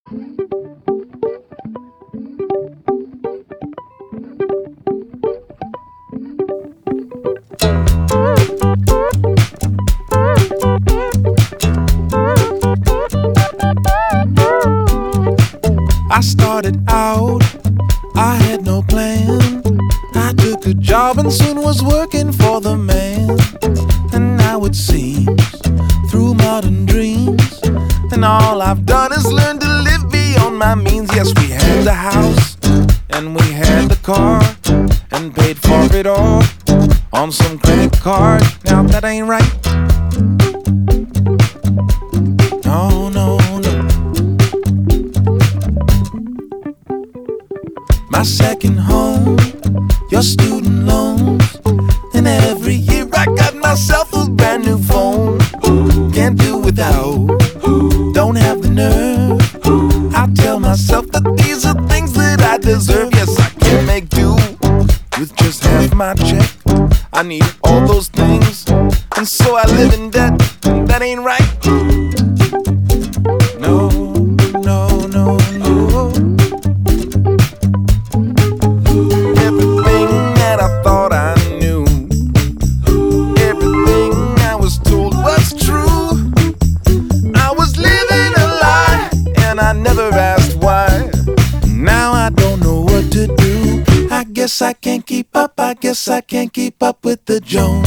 I started out, I had no plan. I took a job and soon was working for the man. And now it seems, through modern dreams, and all I've done is learn to live beyond my means. Yes, we had the house, and we had the car, and paid for it all on some credit card. Now that ain't right. No, no, no. My second home, your student loans, and every year I got myself a brand new phone. Can't do without, don't have the nerve. I tell myself that these are things that I deserve. Yes, I can't make do with just half my check. I need all those things, and so I live in debt, and that ain't right. No, no, no, no. Everything that I thought I knew, everything I was told was true. I was living a lie, and I never asked why. Now I don't know what to do. I guess I can't keep up, I guess I can't keep up with the Jones.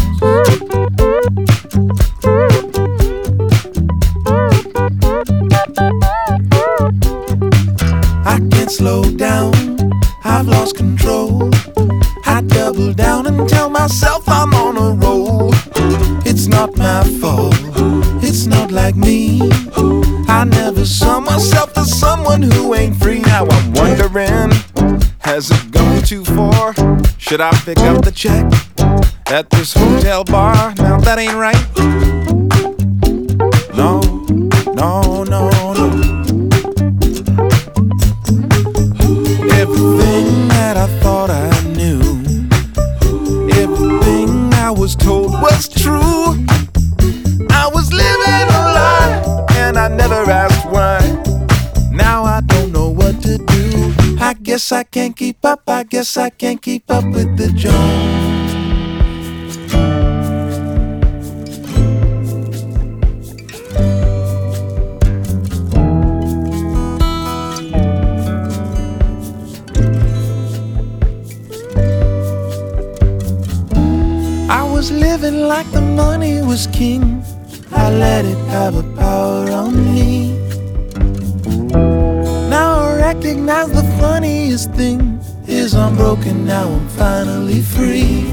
I can't slow down, I've lost control. I double down and tell myself I'm on a roll. It's not my fault, it's not like me. I never saw myself as someone who ain't free. Now I'm wondering, has it gone too far? Should I pick up the check at this hotel bar? Now that ain't right. No, no, no, no. Everything that I thought I knew, everything I was told was true. I was living a lie, and I never asked why. Now I don't know what to do. I guess I can't keep up, I guess I can't keep up with the Jones. I was living like the money was king. I let it have a power on me. Now I recognize the funniest thing is I'm broken, now I'm finally free.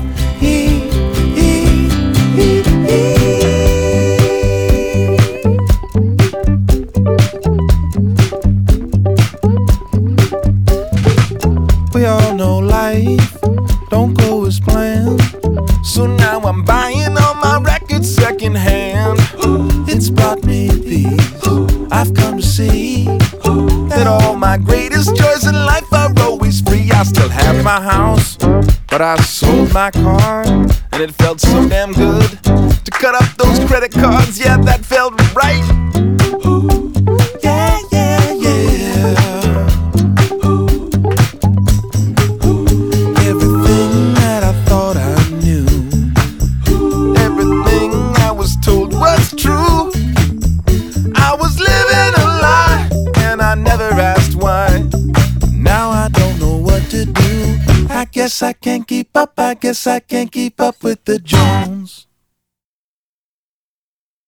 We all know life don't go as planned, so now I'm buying all my records secondhand. It's brought me peace, I've come to see that all my greatest joys in life are always free. I still have my house, but I sold my car, and it felt so damn good to cut up those credit cards. Yeah, that felt right. Yeah, yeah, yeah. Everything that I thought I knew, everything I was told was true. I was living a lie, and I never asked why. Now I don't know what to do. I guess I can't keep up, I guess I can't keep up with the Jones.